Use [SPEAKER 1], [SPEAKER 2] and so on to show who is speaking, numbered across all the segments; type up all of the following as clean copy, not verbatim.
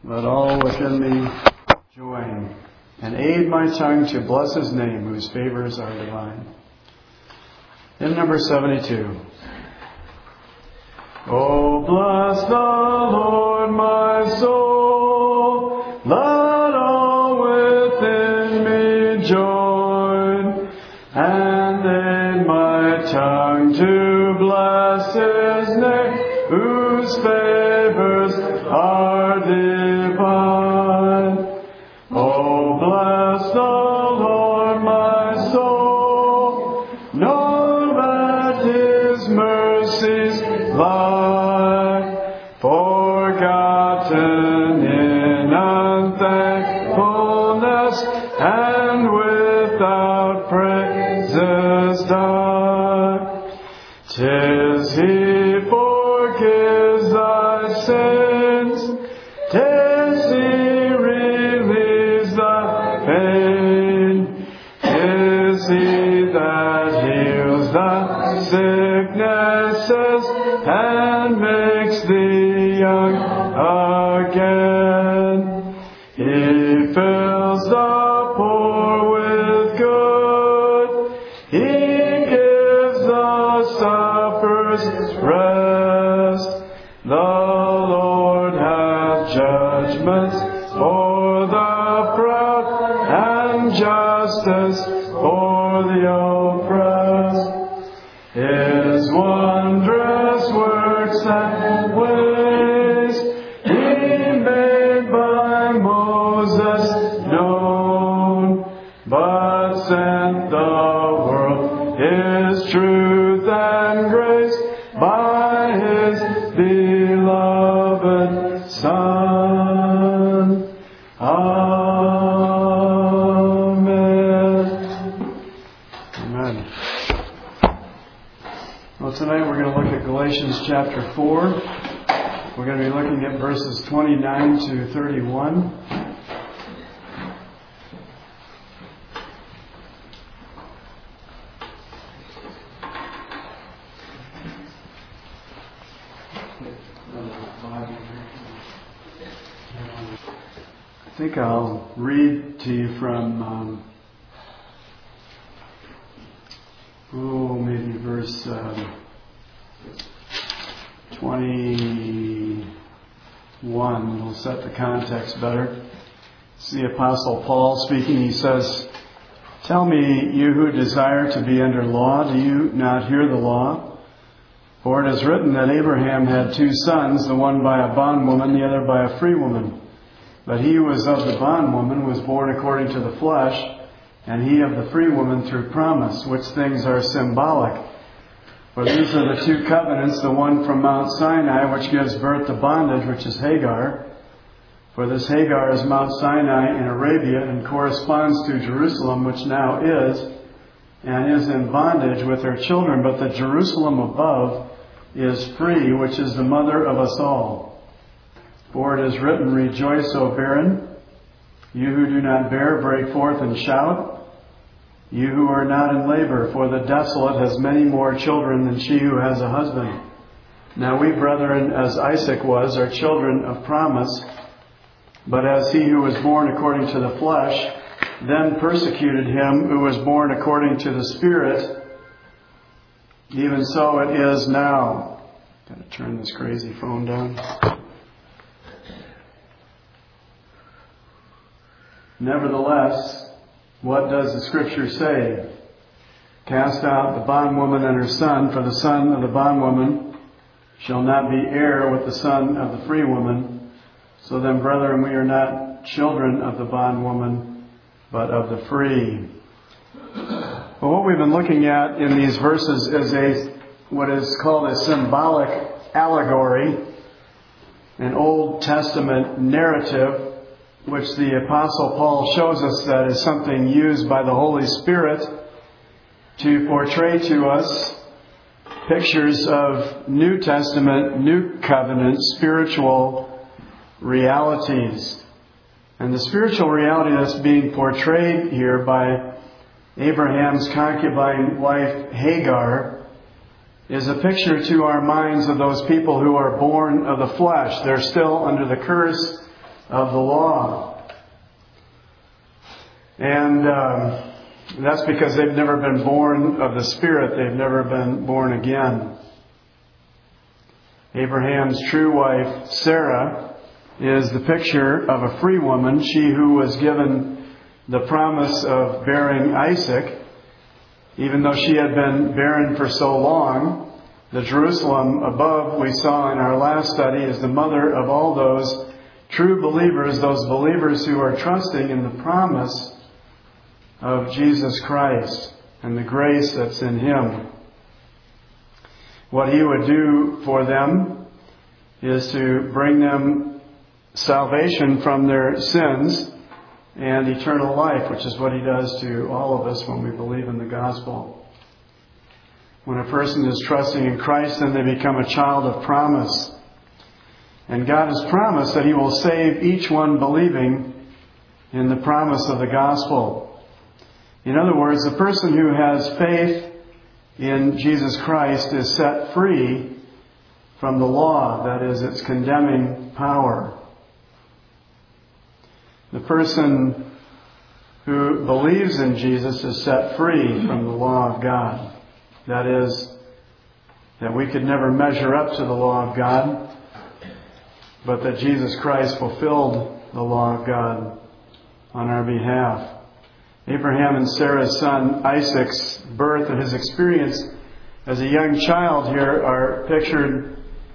[SPEAKER 1] Let all within me join and aid my tongue to bless His name, whose favors are divine. Hymn number 72. Oh, bless the Lord, my soul. Let all within me join and aid my tongue to bless His name, whose favors are divine. Oh, bless the Lord, my soul. Know that His mercies lie, forgotten in unthankfulness, and without praises die. 'Tis He forgives thy sins, 'tis He relieves thy pain, 'tis He that heals thy sicknesses and makes thee young again. He fills the poor with good, He gives the sufferers rest. The Lord hath judgments for the proud and justice for the oppressed. His wondrous works and ways He made by Moses known, but sent the world His truth and grace by His beloved Son. Amen. Amen. Well, tonight we're going to look at Galatians chapter 4. We're going to be looking at verses 29 to 31. I think I'll read to you from maybe verse 21 will set the context better. It's the Apostle Paul speaking. He says, "Tell me, you who desire to be under law, do you not hear the law? For it is written that Abraham had 2 sons, the one by a bondwoman, the other by a free woman. But he who was of the bondwoman was born according to the flesh, and he of the free woman through promise, which things are symbolic. For these are the 2 covenants, the one from Mount Sinai, which gives birth to bondage, which is Hagar. For this Hagar is Mount Sinai in Arabia and corresponds to Jerusalem, which now is, and is in bondage with her children. But the Jerusalem above is free, which is the mother of us all. For it is written, Rejoice, O barren. You who do not bear, break forth and shout. You who are not in labor, for the desolate has many more children than she who has a husband. Now we, brethren, as Isaac was, are children of promise. But as he who was born according to the flesh then persecuted him who was born according to the Spirit, even so it is now." Got to turn this crazy phone down. "Nevertheless, what does the Scripture say? Cast out the bondwoman and her son, for the son of the bondwoman shall not be heir with the son of the free woman. So then, brethren, we are not children of the bondwoman, but of the free." Well, what we've been looking at in these verses is what is called a symbolic allegory, an Old Testament narrative, which the Apostle Paul shows us that is something used by the Holy Spirit to portray to us pictures of New Testament, New Covenant, spiritual realities. And the spiritual reality that's being portrayed here by Abraham's concubine wife Hagar is a picture to our minds of those people who are born of the flesh. They're still under the curse of the law. And that's because they've never been born of the Spirit. They've never been born again. Abraham's true wife, Sarah, is the picture of a free woman, she who was given the promise of bearing Isaac. Even though she had been barren for so long, the Jerusalem above we saw in our last study is the mother of all those true believers, those believers who are trusting in the promise of Jesus Christ and the grace that's in Him. What He would do for them is to bring them salvation from their sins and eternal life, which is what He does to all of us when we believe in the gospel. When a person is trusting in Christ, then they become a child of promise. And God has promised that He will save each one believing in the promise of the gospel. In other words, the person who has faith in Jesus Christ is set free from the law, that is, its condemning power. The person who believes in Jesus is set free from the law of God. That is, that we could never measure up to the law of God, but that Jesus Christ fulfilled the law of God on our behalf. Abraham and Sarah's son Isaac's birth and his experience as a young child here are pictured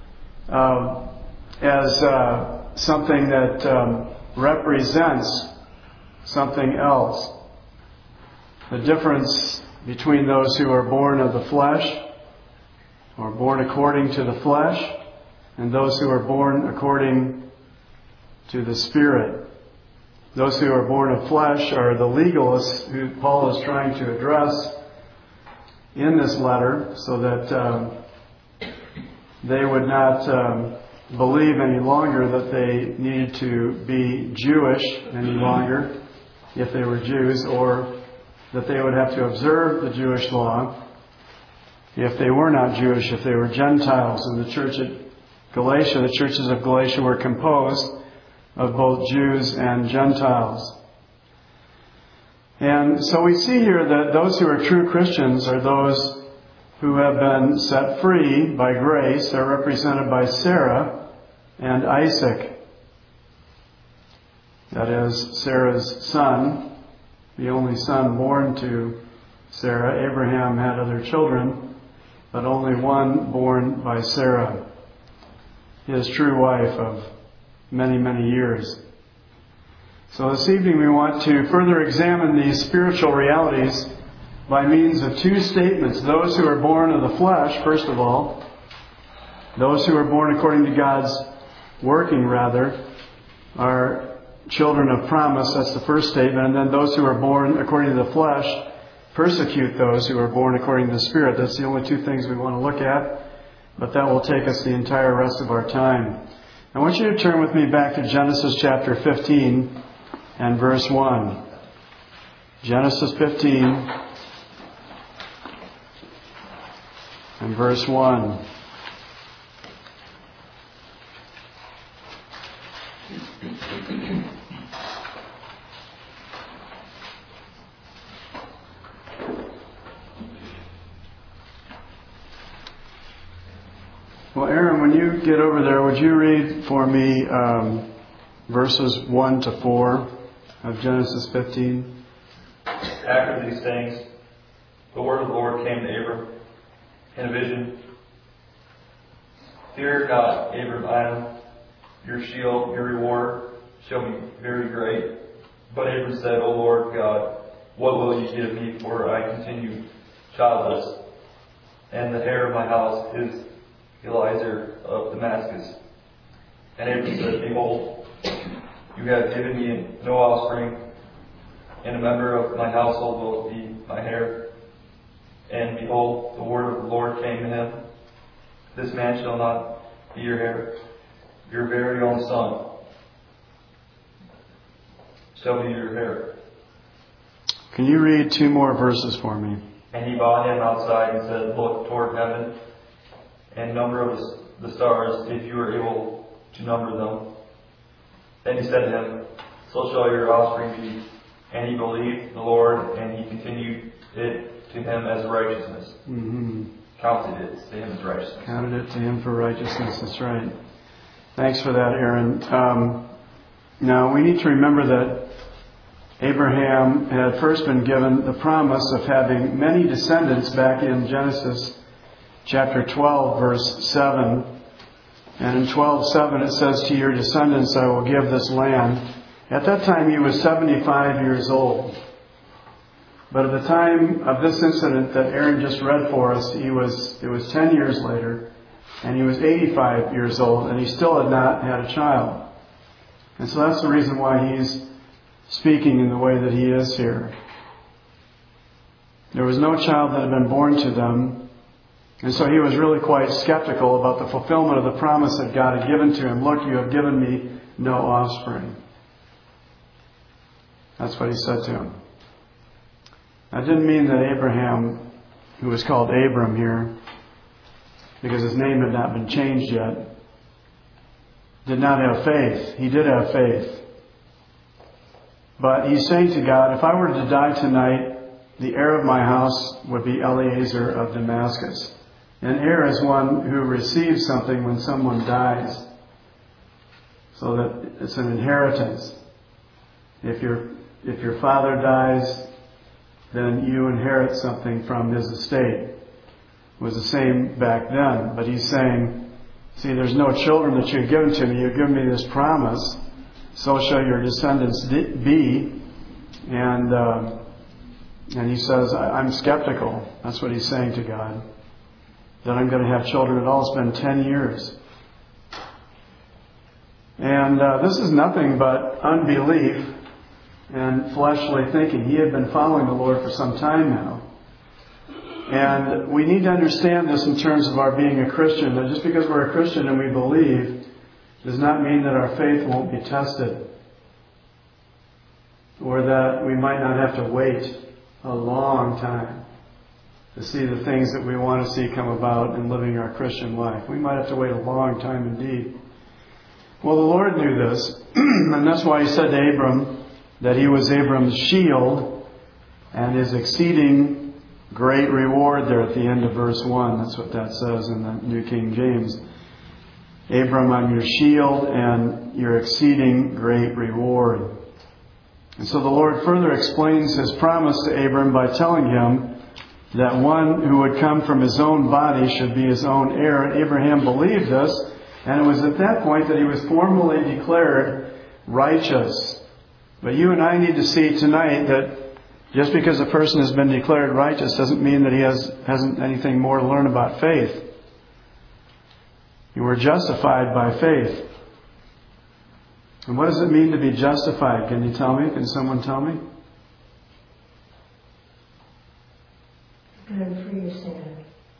[SPEAKER 1] as something that represents something else. The difference between those who are born of the flesh, or born according to the flesh, and those who are born according to the Spirit. Those who are born of flesh are the legalists who Paul is trying to address in this letter, so that they would not believe any longer that they needed to be Jewish any longer if they were Jews, or that they would have to observe the Jewish law if they were not Jewish, if they were Gentiles. In the church at Galatia, the churches of Galatia were composed of both Jews and Gentiles. And so we see here that those who are true Christians are those who have been set free by grace. They're represented by Sarah and Isaac. That is, Sarah's son, the only son born to Sarah. Abraham had other children, but only one born by Sarah, his true wife of many, many years. So this evening we want to further examine these spiritual realities by means of two statements. Those who are born of the flesh, first of all, those who are born according to God's working, are children of promise. That's the first statement. And then those who are born according to the flesh persecute those who are born according to the Spirit. That's the only two things we want to look at, but that will take us the entire rest of our time. I want you to turn with me back to Genesis chapter 15 and verse 1. Genesis 15 and verse 1. Well, Aaron, when you get over there, would you read for me verses 1 to 4 of Genesis 15?
[SPEAKER 2] After these things, the word of the Lord came to Abram in a vision. Fear not, Abram, I am your shield, your reward shall be very great. But Abram said, O Lord God, what will you give me, for I continue childless, and the heir of my house is Eliezer of Damascus. And Abram said, Behold, you have given me no offspring, and a member of my household will be my heir. And behold, the word of the Lord came to him, This man shall not be your heir, your very own son shall be your heir.
[SPEAKER 1] Can you read 2 more verses for me?
[SPEAKER 2] And he brought him outside and said, Look toward heaven and number of the stars, if you are able to number them. Then he said to him, so shall your offspring be. And he believed the Lord, and he continued it to him as righteousness.
[SPEAKER 1] Mm-hmm.
[SPEAKER 2] Counted it to him as righteousness.
[SPEAKER 1] Counted it to him for righteousness. That's right. Thanks for that, Aaron. Now, we need to remember that Abraham had first been given the promise of having many descendants back in Genesis chapter 12, verse 7. And in 12:7 it says, to your descendants I will give this land. At that time he was 75 years old. But at the time of this incident that Aaron just read for us, it was 10 years later, and he was 85 years old, and he still had not had a child. And so that's the reason why he's speaking in the way that he is here. There was no child that had been born to them, and so he was really quite skeptical about the fulfillment of the promise that God had given to him. Look, you have given me no offspring. That's what he said to him. That didn't mean that Abraham, who was called Abram here, because his name had not been changed yet, did not have faith. He did have faith. But he's saying to God, if I were to die tonight, the heir of my house would be Eliezer of Damascus. An heir is one who receives something when someone dies, so that it's an inheritance. If your father dies, then you inherit something from his estate. It was the same back then. But he's saying, see, there's no children that you've given to me. You've given me this promise. So shall your descendants be. And he says, I'm skeptical. That's what he's saying to God. That I'm going to have children at all. It's been 10 years. And this is nothing but unbelief and fleshly thinking. He had been following the Lord for some time now. And we need to understand this in terms of our being a Christian. That just because we're a Christian and we believe does not mean that our faith won't be tested. Or that we might not have to wait a long time to see the things that we want to see come about in living our Christian life. We might have to wait a long time indeed. Well, the Lord knew this. And that's why he said to Abram that he was Abram's shield and his exceeding great reward there at the end of verse 1. That's what that says in the New King James. Abram, I'm your shield and your exceeding great reward. And so the Lord further explains his promise to Abram by telling him that one who would come from his own body should be his own heir. And Abraham believed this, and it was at that point that he was formally declared righteous. But you and I need to see tonight that just because a person has been declared righteous doesn't mean that he hasn't anything more to learn about faith. You were justified by faith. And what does it mean to be justified? Can you tell me? Can someone tell me?
[SPEAKER 3] I'm free of sin.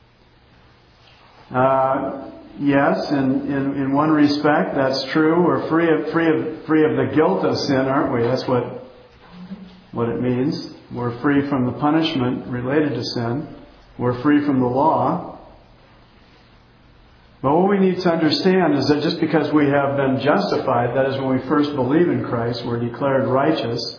[SPEAKER 1] Yes, in one respect, that's true. We're free of the guilt of sin, aren't we? That's what it means. We're free from the punishment related to sin. We're free from the law. But what we need to understand is that just because we have been justified, that is when we first believe in Christ, we're declared righteous.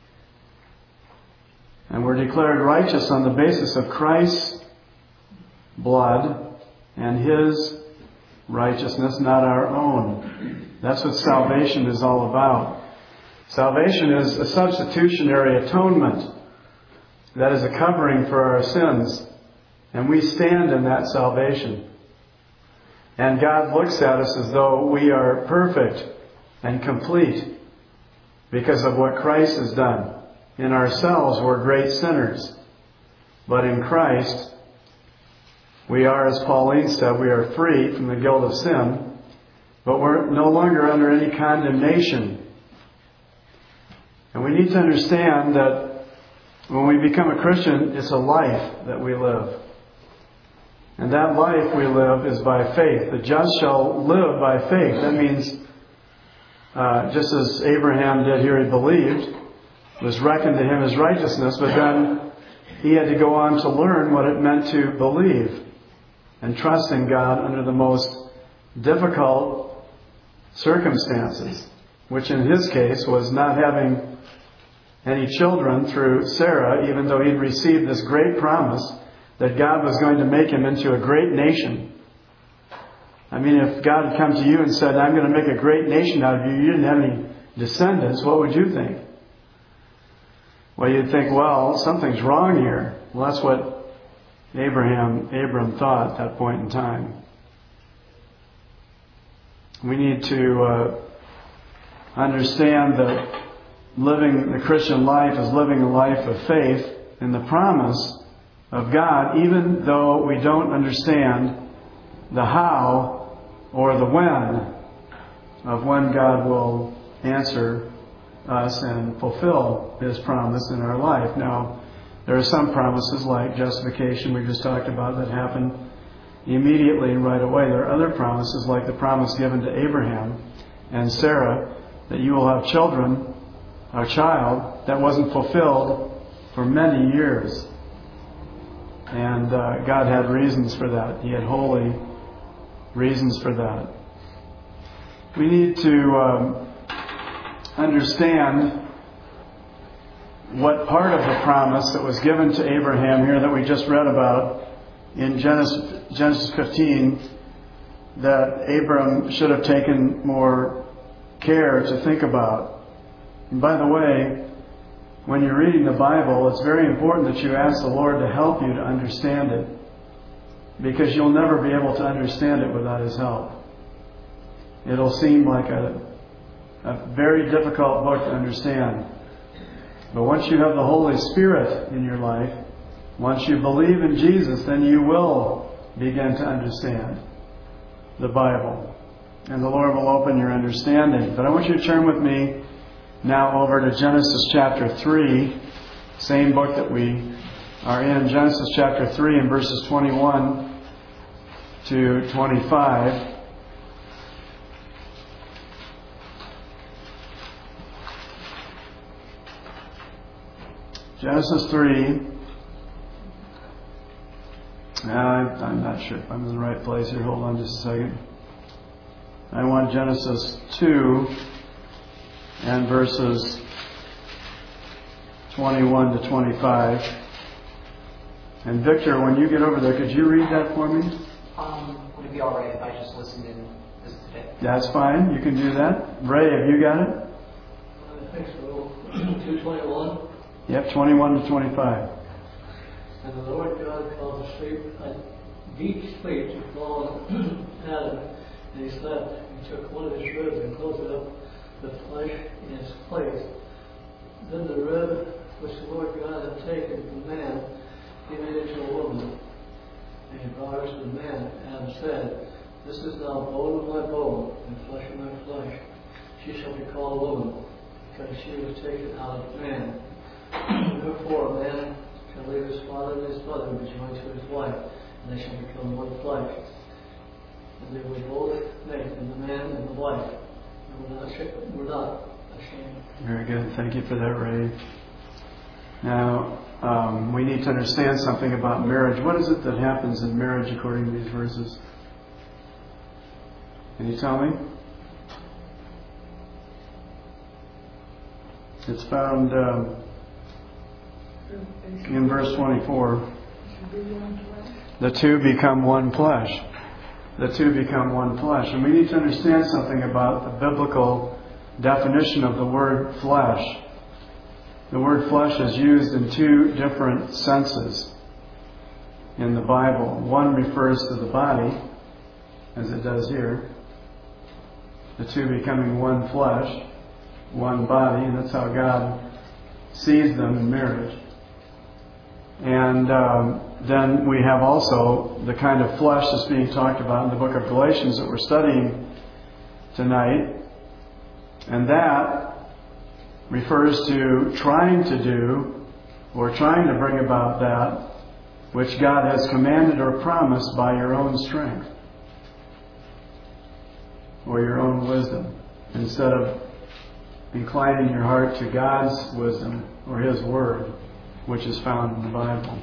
[SPEAKER 1] And we're declared righteous on the basis of Christ's blood and His righteousness, not our own. That's what salvation is all about. Salvation is a substitutionary atonement. That is a covering for our sins. And we stand in that salvation. And God looks at us as though we are perfect and complete because of what Christ has done. In ourselves, we're great sinners. But in Christ, we are, as Pauline said, we are free from the guilt of sin, but we're no longer under any condemnation. And we need to understand that when we become a Christian, it's a life that we live. And that life we live is by faith. The just shall live by faith. That means, just as Abraham did here, he believed, was reckoned to him as righteousness, but then he had to go on to learn what it meant to believe and trust in God under the most difficult circumstances. which in his case was not having any children through Sarah, even though he'd received this great promise that God was going to make him into a great nation. I mean, if God had come to you and said, I'm going to make a great nation out of you, you didn't have any descendants, what would you think? Well, you'd think, well, something's wrong here. Well, that's what Abram thought at that point in time. We need to understand that living the Christian life is living a life of faith in the promise of God, even though we don't understand the how or the when of when God will answer us and fulfill His promise in our life. Now, there are some promises like justification we just talked about that happen immediately and right away. There are other promises like the promise given to Abraham and Sarah that you will have children, a child, that wasn't fulfilled for many years. And God had reasons for that. He had holy reasons for that. We need to understand what part of the promise that was given to Abraham here that we just read about in Genesis 15 that Abram should have taken more care to think about. And by the way, when you're reading the Bible, it's very important that you ask the Lord to help you to understand it, because you'll never be able to understand it without His help. It'll seem like a very difficult book to understand. But once you have the Holy Spirit in your life, once you believe in Jesus, then you will begin to understand the Bible. And the Lord will open your understanding. But I want you to turn with me now over to Genesis chapter 3, same book that we are in, Genesis chapter 3 and verses 21 to 25. Genesis 3. I'm not sure if I'm in the right place here. Hold on just a second. I want Genesis 2 and verses 21 to 25. And Victor, when you get over there, could you read that for me?
[SPEAKER 3] Would it be all right if I just listened in this today?
[SPEAKER 1] That's fine. You can do that. Ray, have you got it?
[SPEAKER 4] I think so. 2:21.
[SPEAKER 1] Yep, 21 to 25.
[SPEAKER 4] And the Lord God caused a deep sleep to fall on Adam, and he slept. He took one of his ribs and closed up the flesh in its place. Then the rib which the Lord God had taken from man, he made into a woman. And he brought her to the man. Adam said, This is now bone of my bone and flesh of my flesh. She shall be called woman, because she was taken out of man. Therefore a man shall leave his father and his mother and be joined to his wife, and they shall become one flesh. And they were both naked, the man and the wife, and were not ashamed.
[SPEAKER 1] Very good. Thank you for that, Ray. Now, we need to understand something about marriage. What is it that happens in marriage according to these verses? Can you tell me? It's found in verse 24. The two become one flesh. The two become one flesh. And we need to understand something about the biblical definition of the word flesh. The word flesh is used in two different senses in the Bible. One refers to the body, as it does here. The two becoming one flesh, one body, and that's how God sees them in marriage. And then we have also the kind of flesh that's being talked about in the book of Galatians that we're studying tonight. And that refers to trying to do or trying to bring about that which God has commanded or promised by your own strength or your own wisdom, instead of inclining your heart to God's wisdom or His Word, which is found in the Bible.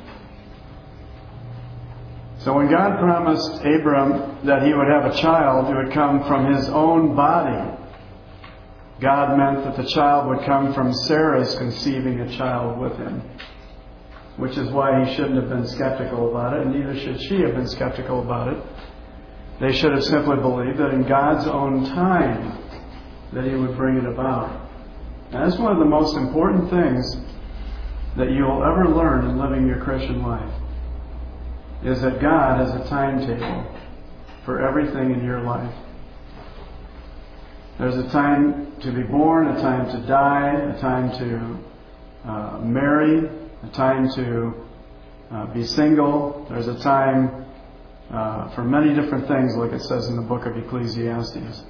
[SPEAKER 1] So when God promised Abram that he would have a child who would come from his own body, God meant that the child would come from Sarah's conceiving a child with him, which is why he shouldn't have been skeptical about it, and neither should she have been skeptical about it. They should have simply believed that in God's own time that He would bring it about. And that's one of the most important things that you will ever learn in living your Christian life, is that God has a timetable for everything in your life. There's a time to be born, a time to die, a time to marry, a time to be single. There's a time for many different things, like it says in the book of Ecclesiastes.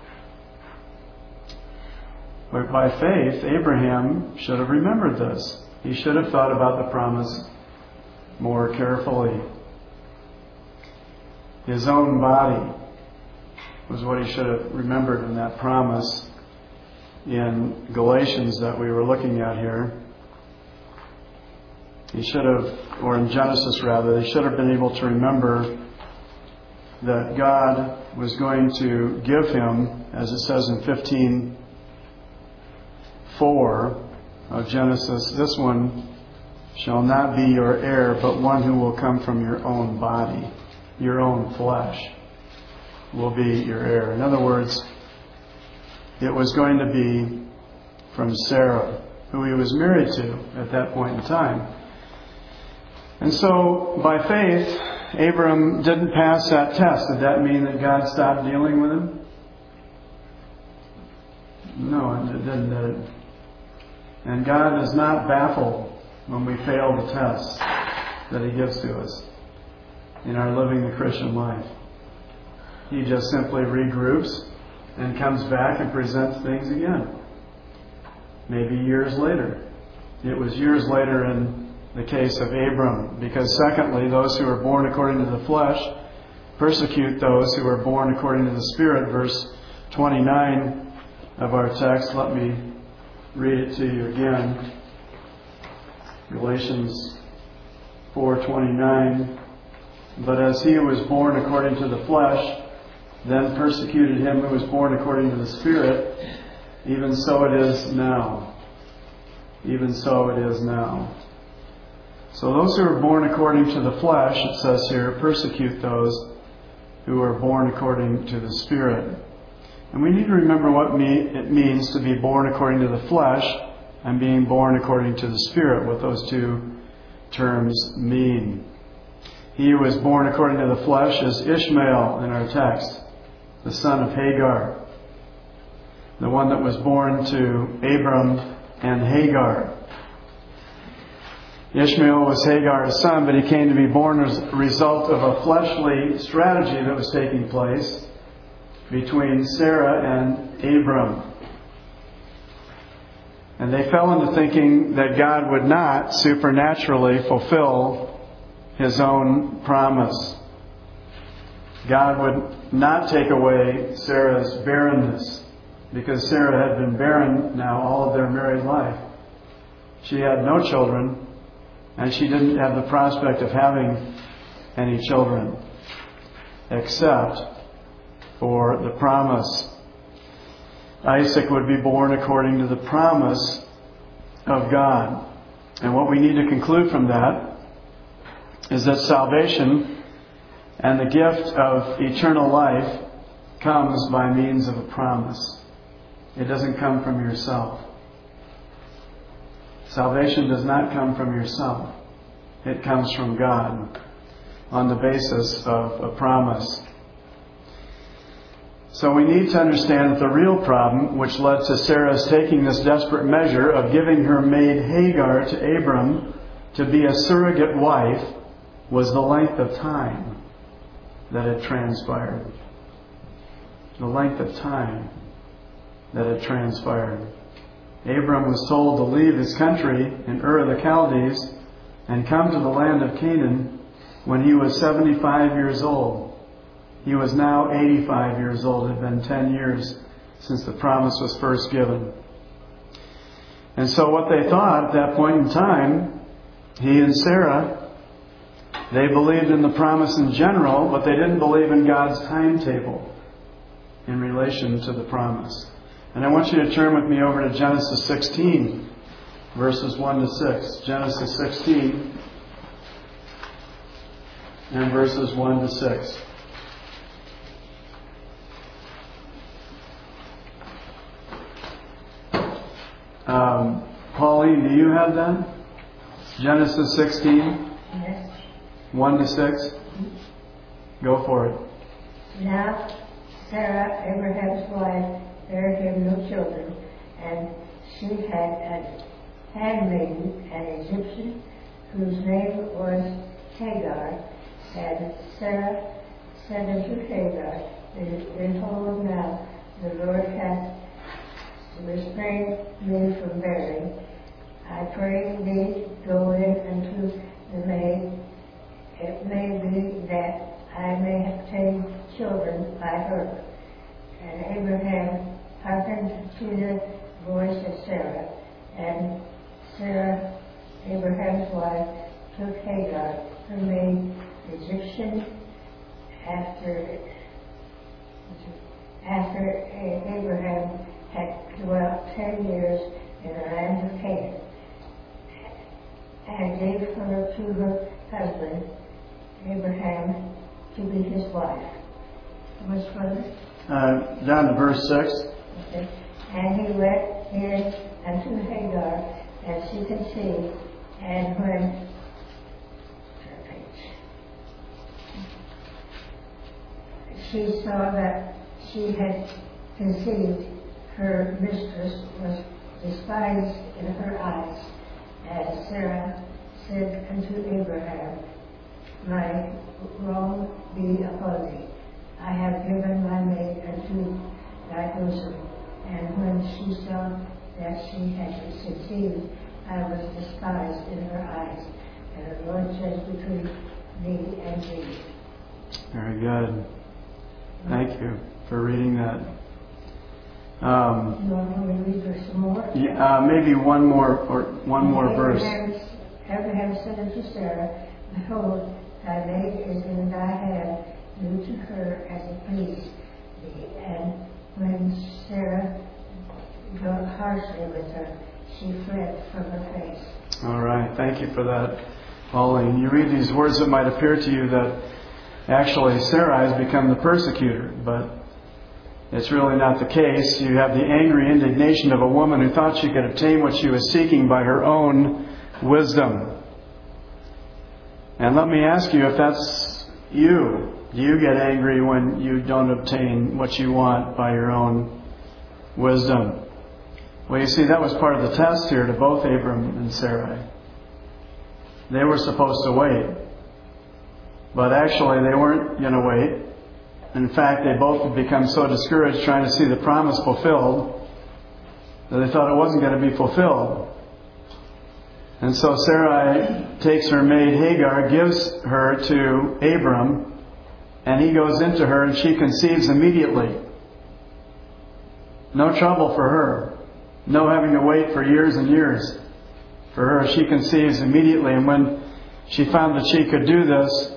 [SPEAKER 1] But by faith, Abraham should have remembered this. He should have thought about the promise more carefully. His own body was what he should have remembered in that promise in Galatians that we were looking at here. He should have, or in Genesis rather, he should have been able to remember that God was going to give him, as it says in 15:4 of Genesis, this one shall not be your heir, but one who will come from your own body, your own flesh will be your heir. In other words, it was going to be from Sarah, who he was married to at that point in time. And so, by faith, Abram didn't pass that test. Did that mean that God stopped dealing with him? No, it didn't, did it? And God is not baffled when we fail the tests that He gives to us in our living the Christian life. He just simply regroups and comes back and presents things again. Maybe years later. It was years later in the case of Abram, because secondly, those who are born according to the flesh persecute those who are born according to the Spirit. Verse 29 of our text, let me read it to you again. Galatians 4:29. But as he who was born according to the flesh then persecuted him who was born according to the Spirit, even so it is now. Even so it is now. So those who are born according to the flesh, it says here, persecute those who are born according to the Spirit. And we need to remember what it means to be born according to the flesh and being born according to the Spirit, what those two terms mean. He who was born according to the flesh is Ishmael in our text, the son of Hagar, the one that was born to Abram and Hagar. Ishmael was Hagar's son, but he came to be born as a result of a fleshly strategy that was taking place between Sarah and Abram. And they fell into thinking that God would not supernaturally fulfill His own promise. God would not take away Sarah's barrenness, because Sarah had been barren now all of their married life. She had no children, and she didn't have the prospect of having any children, except for the promise. Isaac would be born according to the promise of God. And what we need to conclude from that is that salvation and the gift of eternal life comes by means of a promise. It doesn't come from yourself. Salvation does not come from yourself. It comes from God on the basis of a promise. So we need to understand that the real problem which led to Sarah's taking this desperate measure of giving her maid Hagar to Abram to be a surrogate wife was the length of time that had transpired. The length of time that had transpired. Abram was told to leave his country in Ur of the Chaldees and come to the land of Canaan when he was 75 years old. He was now 85 years old. It had been 10 years since the promise was first given. And so what they thought at that point in time, he and Sarah, they believed in the promise in general, but they didn't believe in God's timetable in relation to the promise. And I want you to turn with me over to Genesis 16, verses 1 to 6. Genesis 16 and verses 1 to 6. Pauline, do you have that? Genesis 16,
[SPEAKER 5] Yes.
[SPEAKER 1] 1 to 6. Go for it.
[SPEAKER 5] Now Sarah, Abraham's wife, bare him no children, and she had a handmaiden, an Egyptian, whose name was Hagar. And Sarah said unto Hagar, Behold, now the Lord hath restrained me from bearing. I pray thee, go in unto the maid. It may be that I may obtain children by her. And Abraham hearkened to the voice of Sarah. And Sarah, Abraham's wife, took Hagar, her maid, Egyptian, after Abraham had dwelt 10 years in the land of Canaan, and gave her to her husband, Abraham, to be his wife. Much further?
[SPEAKER 1] Down to verse 6.
[SPEAKER 5] Okay. And he went in unto Hagar, and she conceived, and when she saw that she had conceived, her mistress was despised in her eyes. And Sarah said unto Abraham, My wrong be upon thee. I have given my maid unto thy bosom. And when she saw that she had conceived, I was despised in her eyes. And the Lord judged between me and thee.
[SPEAKER 1] Very good. Thank you for reading that.
[SPEAKER 5] You want me to read her some more?
[SPEAKER 1] Maybe one more verse.
[SPEAKER 5] Abraham said unto Sarah, Behold, thy maid is in thy hand, do to her as it please thee. And when Sarah dealt harshly with her, she fled from her face.
[SPEAKER 1] All right. Thank you for that, Pauline. You read these words, it might appear to you that actually Sarah has become the persecutor, but it's really not the case. You have the angry indignation of a woman who thought she could obtain what she was seeking by her own wisdom. And let me ask you, if that's you, do you get angry when you don't obtain what you want by your own wisdom? Well, you see, that was part of the test here to both Abram and Sarai. They were supposed to wait. But actually, they weren't going to wait. In fact, they both had become so discouraged trying to see the promise fulfilled that they thought it wasn't going to be fulfilled. And so Sarai takes her maid Hagar, gives her to Abram, and he goes into her and she conceives immediately. No trouble for her. No having to wait for years and years. For her, she conceives immediately. And when she found that she could do this,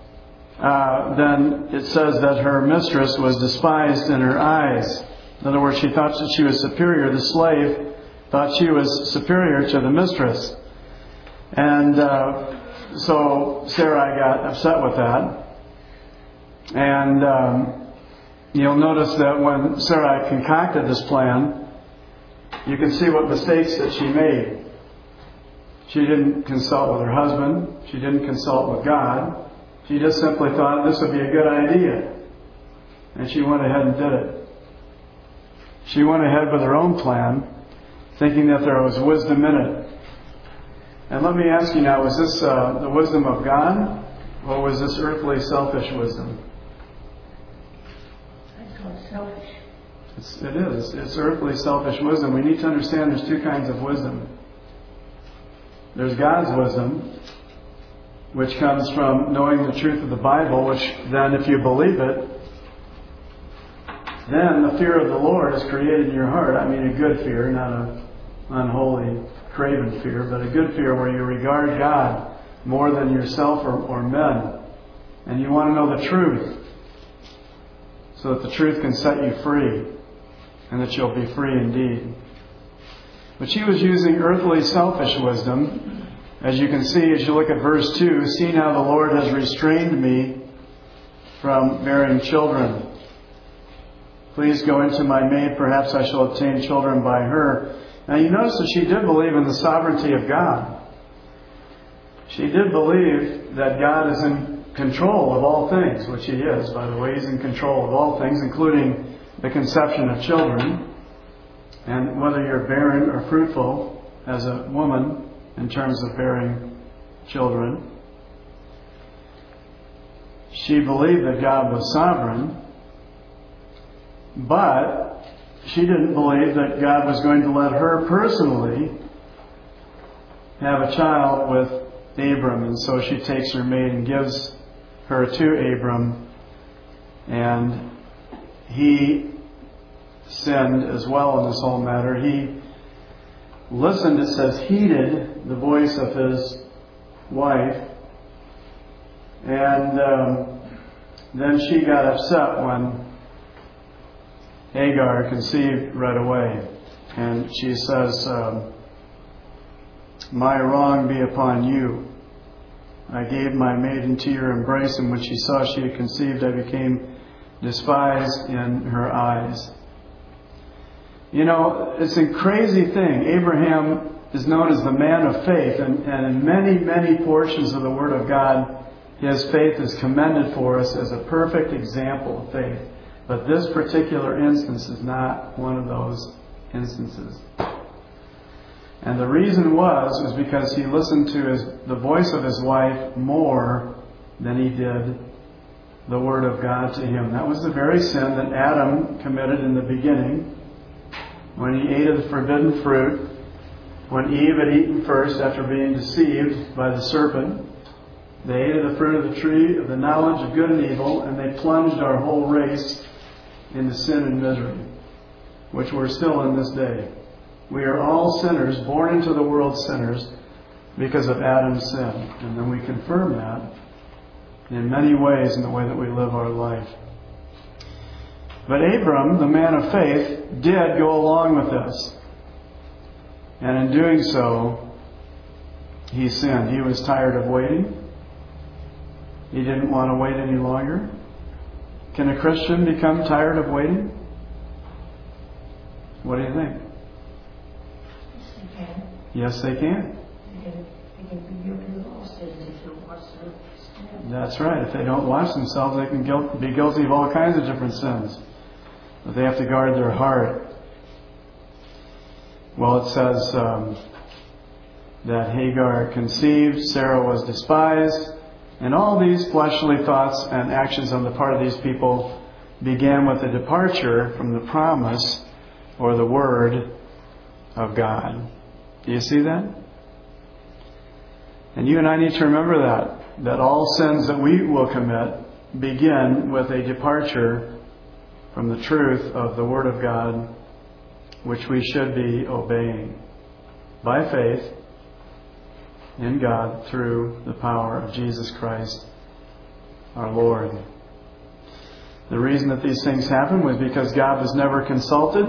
[SPEAKER 1] then it says that her mistress was despised in her eyes. In other words, she thought that she was superior. The slave thought she was superior to the mistress. And so Sarai got upset with that. And you'll notice that when Sarai concocted this plan, you can see what mistakes that she made. She didn't consult with her husband. She didn't consult with God. She just simply thought this would be a good idea. And she went ahead and did it. She went ahead with her own plan, thinking that there was wisdom in it. And let me ask you now, was this the wisdom of God, or was this earthly, selfish wisdom?
[SPEAKER 5] I call it selfish.
[SPEAKER 1] It is. It's earthly, selfish wisdom. We need to understand there's two kinds of wisdom. There's God's wisdom, which comes from knowing the truth of the Bible, which then, if you believe it, then the fear of the Lord is created in your heart. I mean a good fear, not an unholy, craven fear, but a good fear where you regard God more than yourself or men. And you want to know the truth, so that the truth can set you free. and that you'll be free indeed. But she was using earthly selfish wisdom. As you can see, as you look at verse 2, see now the Lord has restrained me from bearing children. Please go into my maid, perhaps I shall obtain children by her. Now you notice that she did believe in the sovereignty of God. She did believe that God is in control of all things, which He is, by the way. He's in control of all things, including the conception of children. And whether you're barren or fruitful as a woman in terms of bearing children. She believed that God was sovereign, but she didn't believe that God was going to let her personally have a child with Abram. And so she takes her maid and gives her to Abram. And he sinned as well in this whole matter. He listened, it says, heeded the voice of his wife. And then she got upset when Hagar conceived right away. And she says, my wrong be upon you. I gave my maid into your embrace, and when she saw she had conceived, I became despised in her eyes. You know, it's a crazy thing. Abraham is known as the man of faith, and in many, many portions of the Word of God, his faith is commended for us as a perfect example of faith. But this particular instance is not one of those instances. And the reason was because he listened to the voice of his wife more than he did the Word of God to him. That was the very sin that Adam committed in the beginning when he ate of the forbidden fruit, when Eve had eaten first after being deceived by the serpent. They ate of the fruit of the tree of the knowledge of good and evil, and they plunged our whole race into sin and misery, which we're still in this day. We are all sinners, born into the world sinners, because of Adam's sin. And then we confirm that in many ways in the way that we live our life. But Abram, the man of faith, did go along with this. And in doing so, he sinned. He was tired of waiting. He didn't want to wait any longer. Can a Christian become tired of waiting? What do you think? Yes, they can.
[SPEAKER 5] They can be guilty of all sins if they watch themselves.
[SPEAKER 1] That's right. If they don't watch themselves, they can be guilty of all kinds of different sins. But they have to guard their heart. Well, it says that Hagar conceived, Sarah was despised, and all these fleshly thoughts and actions on the part of these people began with a departure from the promise or the Word of God. Do you see that? And you and I need to remember that all sins that we will commit begin with a departure from the truth of the Word of God, which we should be obeying by faith in God through the power of Jesus Christ, our Lord. The reason that these things happen was because God was never consulted.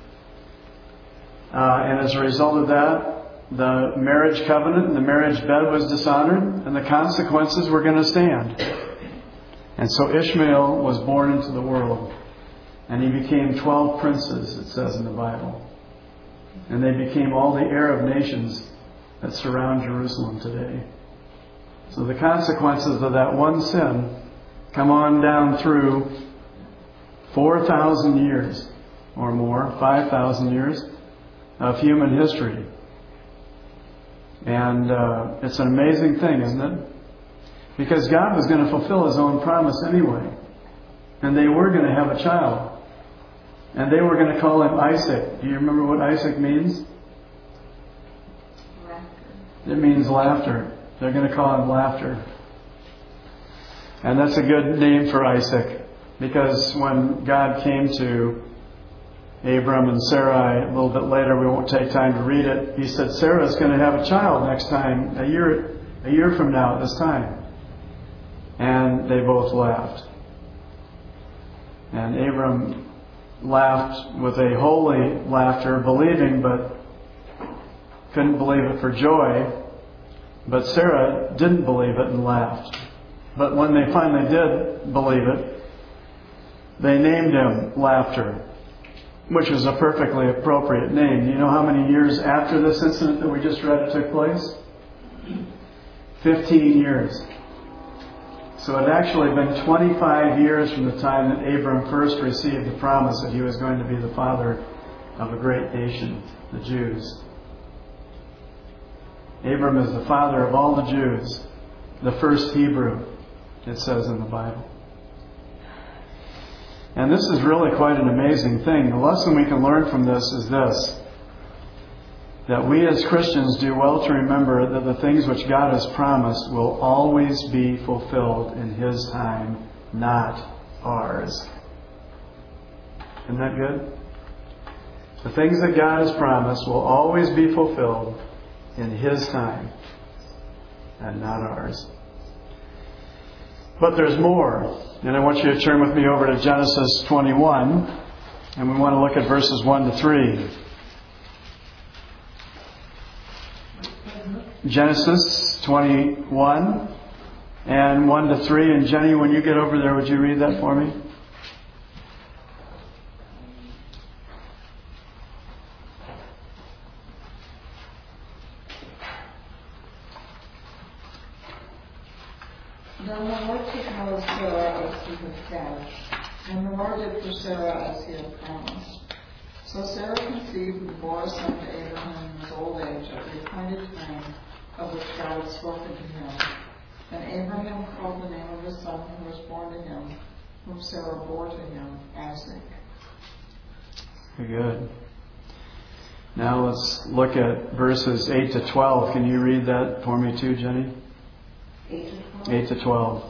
[SPEAKER 1] And as a result of that, the marriage covenant and the marriage bed was dishonored, and the consequences were going to stand. And so Ishmael was born into the world, and he became 12 princes, it says in the Bible. And they became all the Arab nations that surround Jerusalem today. So the consequences of that one sin come on down through 4,000 years or more, 5,000 years of human history. And it's an amazing thing, isn't it? Because God was going to fulfill His own promise anyway. And they were going to have a child. And they were going to call him Isaac. Do you remember what Isaac means? It means laughter. They're going to call him Laughter. And that's a good name for Isaac. Because when God came to Abram and Sarai a little bit later, we won't take time to read it, He said, Sarah's going to have a child next time, a year from now at this time. And they both laughed. And Abram laughed with a holy laughter, believing, but couldn't believe it for joy. But Sarah didn't believe it and laughed. But when they finally did believe it, they named him Laughter, which was a perfectly appropriate name. Do you know how many years after this incident that we just read it took place? 15 years. So it had actually been 25 years from the time that Abram first received the promise that he was going to be the father of a great nation, the Jews. Abram is the father of all the Jews, the first Hebrew, it says in the Bible. And this is really quite an amazing thing. The lesson we can learn from this is this: that we as Christians do well to remember that the things which God has promised will always be fulfilled in His time, not ours. Isn't that good? The things that God has promised will always be fulfilled in His time and not ours. But there's more. And I want you to turn with me over to Genesis 21. And we want to look at verses 1 to 3. Genesis 21 and 1 to 3. And Jenny, when you get over there, would you read that for me?
[SPEAKER 6] Then the Lord took note of Sarah as he had said, and the Lord did for Sarah as he had promised. So Sarah conceived and bore a son to Abraham in his old age at the appointed time of which God had spoken to him. And Abraham called the name of his son who was born to him, whom Sarah bore to him, Isaac.
[SPEAKER 1] Very good. Now let's look at verses 8 to 12. Can you read that for me too, Jenny? 8 to 12.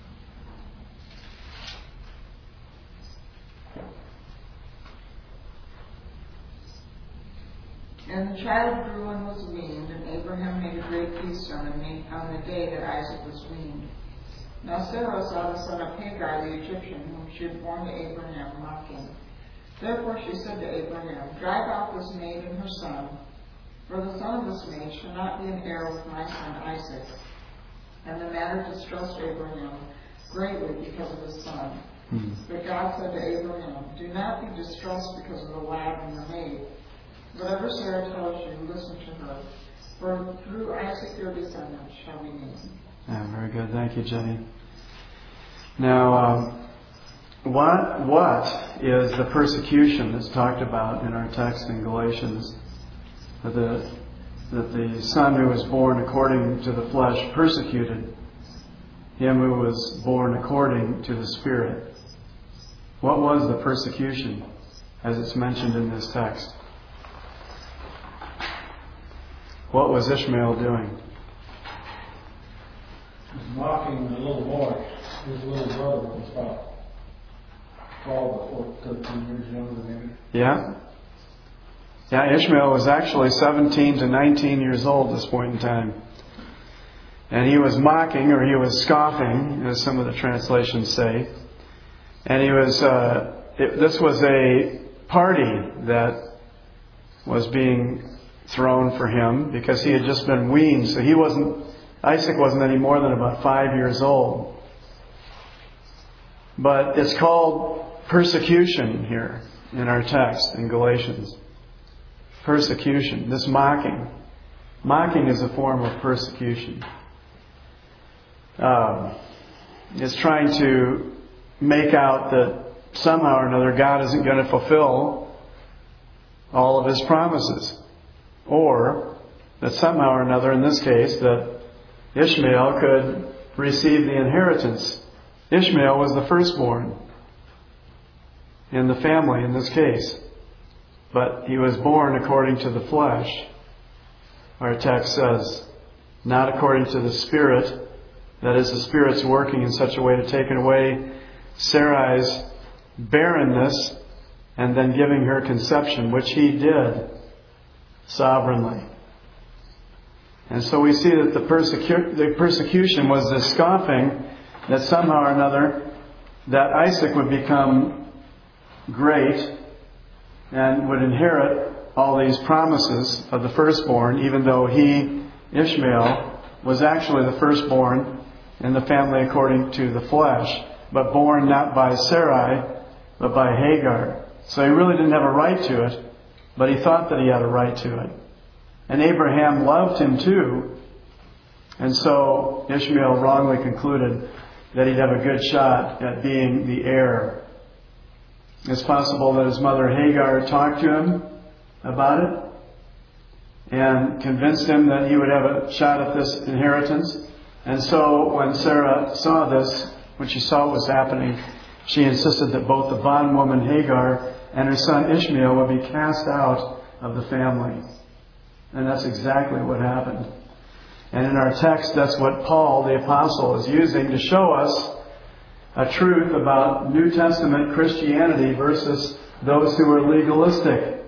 [SPEAKER 6] And the child grew and was weaned, and Abraham made a great feast on the day that Isaac was weaned. Now Sarah saw the son of Hagar the Egyptian, whom she had borne to Abraham, mocking. Therefore she said to Abraham, Drive out this maid and her son, for the son of this maid shall not be an heir with my son Isaac. And the matter distressed Abraham greatly because of his son. But God said to Abraham, Do not be distressed because of the lad and the maid. Whatever Sarah tells you, listen to her. For through Isaac your descendants shall be named.
[SPEAKER 1] Yeah, very good. Thank you, Jenny. Now, what is the persecution that's talked about in our text in Galatians? That the son who was born according to the flesh persecuted him who was born according to the Spirit. What was the persecution as it's mentioned in this text? What was Ishmael doing?
[SPEAKER 4] He was mocking the little boy. His little brother was about 12 or 13 years younger than him.
[SPEAKER 1] Yeah? Yeah, Ishmael was actually 17 to 19 years old at this point in time. And he was mocking, or he was scoffing, as some of the translations say. And he was, this was a party that was being thrown for him because he had just been weaned. So Isaac wasn't any more than about 5 years old. But it's called persecution here in our text in Galatians. Persecution, this mocking. Mocking is a form of persecution. It's trying to make out that somehow or another God isn't going to fulfill all of His promises. Or that somehow or another, in this case, that Ishmael could receive the inheritance. Ishmael was the firstborn in the family in this case. But he was born according to the flesh. Our text says, not according to the Spirit. That is, the Spirit's working in such a way to take away Sarai's barrenness and then giving her conception, which He did sovereignly. And so we see that the persecution was the scoffing that somehow or another that Isaac would become great and would inherit all these promises of the firstborn, even though he, Ishmael, was actually the firstborn in the family according to the flesh, but born not by Sarai, but by Hagar. So he really didn't have a right to it, but he thought that he had a right to it. And Abraham loved him too, and so Ishmael wrongly concluded that he'd have a good shot at being the heir. It's possible that his mother Hagar talked to him about it and convinced him that he would have a shot at this inheritance. And so when Sarah saw this, when she saw what was happening, she insisted that both the bondwoman Hagar and her son Ishmael would be cast out of the family. And that's exactly what happened. And in our text, that's what Paul, the apostle, is using to show us a truth about New Testament Christianity versus those who are legalistic.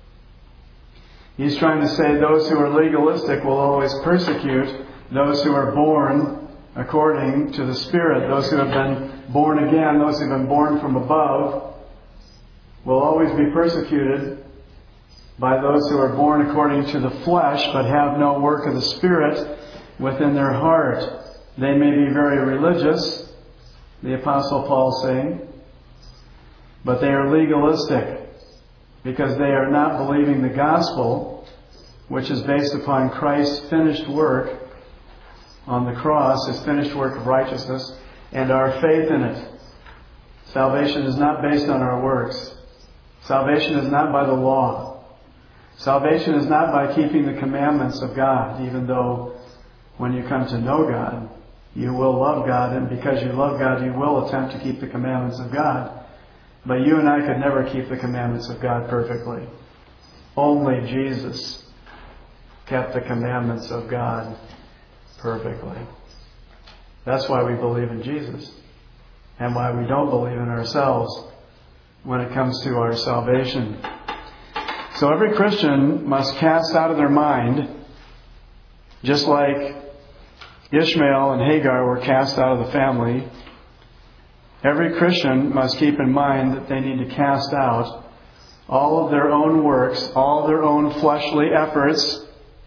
[SPEAKER 1] He's trying to say those who are legalistic will always persecute those who are born according to the Spirit. Those who have been born again, those who have been born from above, will always be persecuted by those who are born according to the flesh but have no work of the Spirit within their heart. They may be very religious, the Apostle Paul saying, but they are legalistic because they are not believing the gospel, which is based upon Christ's finished work on the cross, His finished work of righteousness, and our faith in it. Salvation is not based on our works. Salvation is not by the law. Salvation is not by keeping the commandments of God, even though when you come to know God, you will love God, and because you love God, you will attempt to keep the commandments of God. But you and I could never keep the commandments of God perfectly. Only Jesus kept the commandments of God perfectly. That's why we believe in Jesus, and why we don't believe in ourselves when it comes to our salvation. So every Christian must cast out of their mind, just like Ishmael and Hagar were cast out of the family, every Christian must keep in mind that they need to cast out all of their own works, all their own fleshly efforts,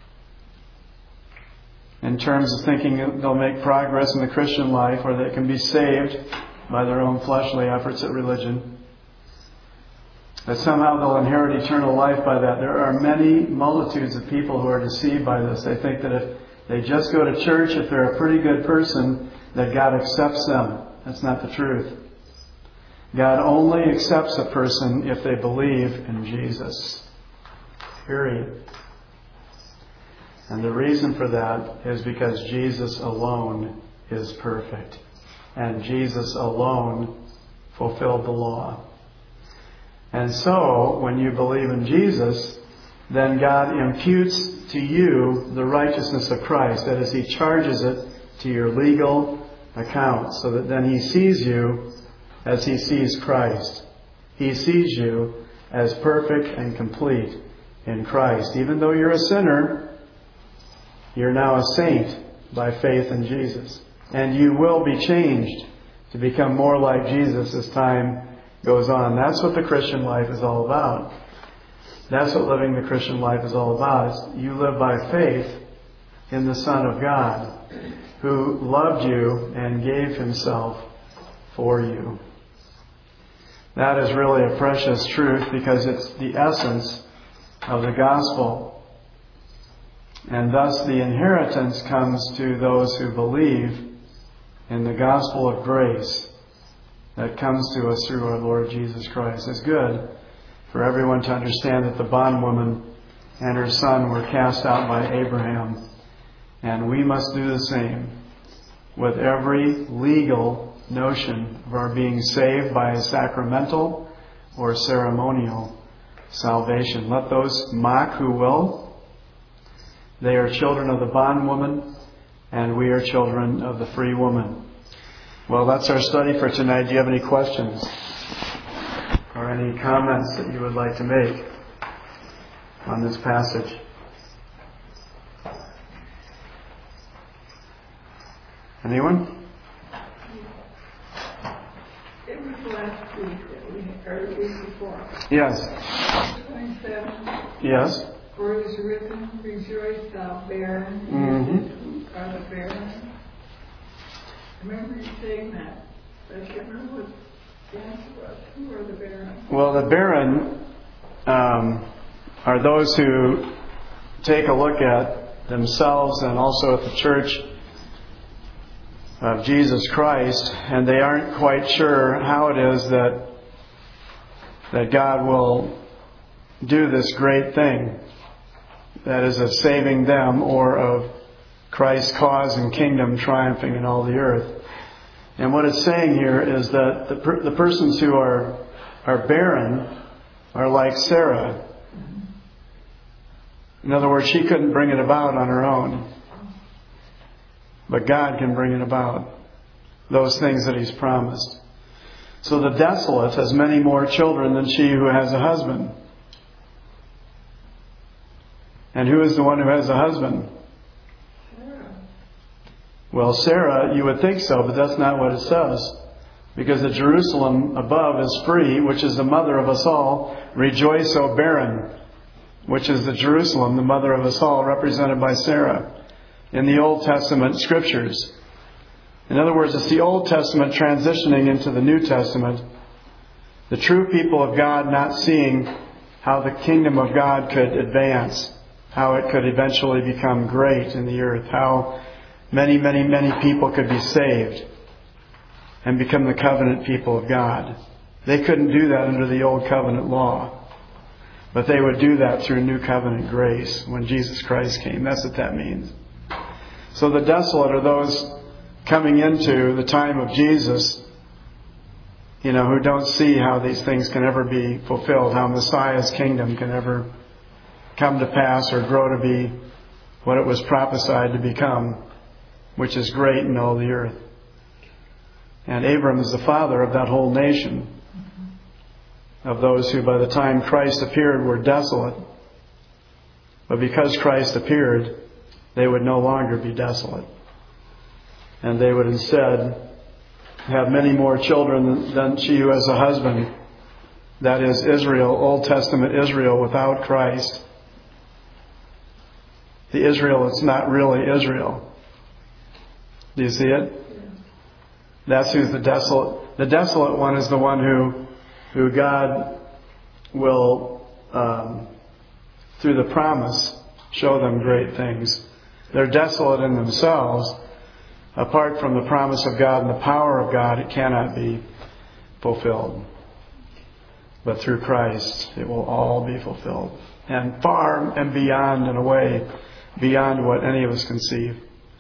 [SPEAKER 1] in terms of thinking that they'll make progress in the Christian life or they can be saved by their own fleshly efforts at religion, that somehow they'll inherit eternal life by that. There are many multitudes of people who are deceived by this. They think that if they just go to church, if they're a pretty good person, that God accepts them. That's not the truth. God only accepts a person if they believe in Jesus. Period. And the reason for that is because Jesus alone is perfect. And Jesus alone fulfilled the law. And so, when you believe in Jesus, then God imputes to you the righteousness of Christ. That is, He charges it to your legal account, so that then He sees you as He sees Christ. He sees you as perfect and complete in Christ. Even though you're a sinner, you're now a saint by faith in Jesus. And you will be changed to become more like Jesus as time goes on. That's what the Christian life is all about. That's what living the Christian life is all about. You live by faith in the Son of God, who loved you and gave Himself for you. That is really a precious truth because it's the essence of the gospel. And thus the inheritance comes to those who believe in the gospel of grace that comes to us through our Lord Jesus Christ. It's good for everyone to understand that the bondwoman and her son were cast out by Abraham. And we must do the same with every legal notion of our being saved by a sacramental or ceremonial salvation. Let those mock who will. They are children of the bondwoman, and we are children of the free woman. Well, that's our study for tonight. Do you have any questions or any comments that you would like to make on this passage? Anyone?
[SPEAKER 7] It was last week that we or at least before.
[SPEAKER 1] Yes.
[SPEAKER 7] 27.
[SPEAKER 1] Yes.
[SPEAKER 7] For it is written, rejoice thou barren, who are the barren. I remember you saying that. But I can't remember what the answer was. Who are the barren?
[SPEAKER 1] Well, the barren are those who take a look at themselves and also at the church of Jesus Christ, and they aren't quite sure how it is that God will do this great thing, that is, of saving them or of Christ's cause and kingdom triumphing in all the earth. And what it's saying here is that the persons who are barren are like Sarah. In other words, she couldn't bring it about on her own. But God can bring it about. Those things that He's promised. So the desolate has many more children than she who has a husband. And who is the one who has a husband? Well, Sarah, you would think so, but that's not what it says. Because the Jerusalem above is free, which is the mother of us all. Rejoice, O barren, which is the Jerusalem, the mother of us all, represented by Sarah in the Old Testament scriptures. In other words, it's the Old Testament transitioning into the New Testament. The true people of God not seeing how the kingdom of God could advance, how it could eventually become great in the earth, how many, many, many people could be saved and become the covenant people of God. They couldn't do that under the old covenant law, but they would do that through new covenant grace when Jesus Christ came. That's what that means. So the desolate are those coming into the time of Jesus, who don't see how these things can ever be fulfilled, how Messiah's kingdom can ever come to pass or grow to be what it was prophesied to become, which is great in all the earth. And Abram is the father of that whole nation, of those who by the time Christ appeared were desolate. But because Christ appeared, they would no longer be desolate. And they would instead have many more children than she who has a husband. That is Israel, Old Testament Israel without Christ. The Israel that's not really Israel. Do you see it? That's who's the desolate. The desolate one is the one who God will, through the promise, show them great things. They're desolate in themselves. Apart from the promise of God and the power of God, it cannot be fulfilled. But through Christ, it will all be fulfilled. And far and beyond, in a way, beyond what any of us conceive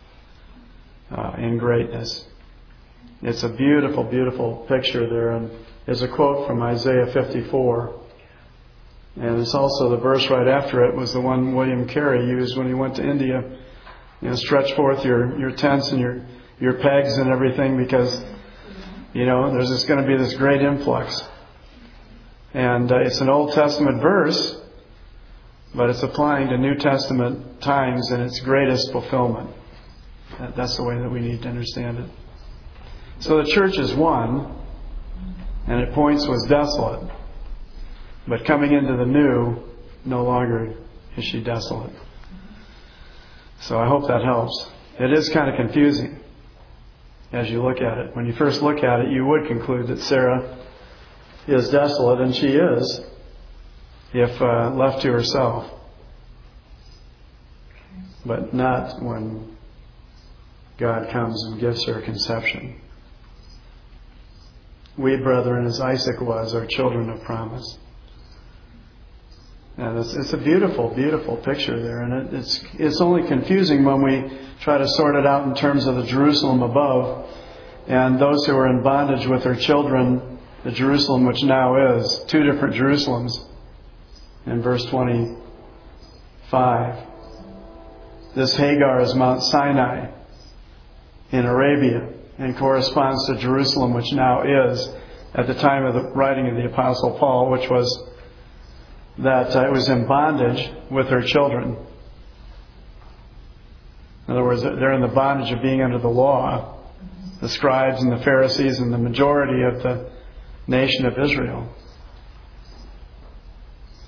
[SPEAKER 1] in greatness. It's a beautiful, beautiful picture there. And there's a quote from Isaiah 54. And it's also the verse right after it was the one William Carey used when he went to India. Stretch forth your tents and your pegs and everything because, there's just going to be this great influx. And it's an Old Testament verse, but it's applying to New Testament times in its greatest fulfillment. That's the way that we need to understand it. So the church is one, and at points was desolate. But coming into the new, no longer is she desolate. So I hope that helps. It is kind of confusing as you look at it. When you first look at it, you would conclude that Sarah is desolate, and she is, if left to herself. But not when God comes and gives her conception. We, brethren, as Isaac was, are children of promise. And it's a beautiful, beautiful picture there. And it's only confusing when we try to sort it out in terms of the Jerusalem above and those who are in bondage with their children, the Jerusalem which now is. Two different Jerusalems in verse 25. This Hagar is Mount Sinai in Arabia and corresponds to Jerusalem which now is at the time of the writing of the Apostle Paul, which was that it was in bondage with her children. In other words, they're in the bondage of being under the law, the scribes and the Pharisees and the majority of the nation of Israel.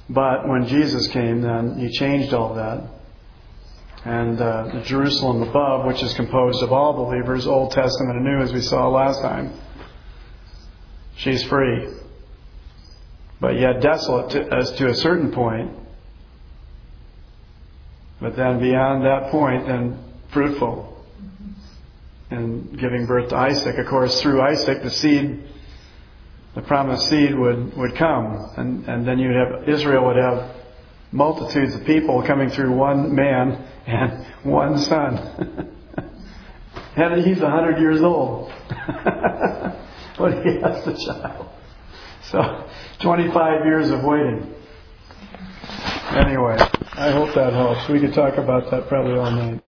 [SPEAKER 1] But when Jesus came, then He changed all that. And the Jerusalem above, which is composed of all believers, Old Testament and New, as we saw last time, she's free. But yet desolate as to a certain point. But then beyond that point, then fruitful. And giving birth to Isaac. Of course, through Isaac, the seed, the promised seed would come. And then Israel would have multitudes of people coming through one man and one son. And he's 100 years old. When he has the child. So, 25 years of waiting. Anyway, I hope that helps. We could talk about that probably all night.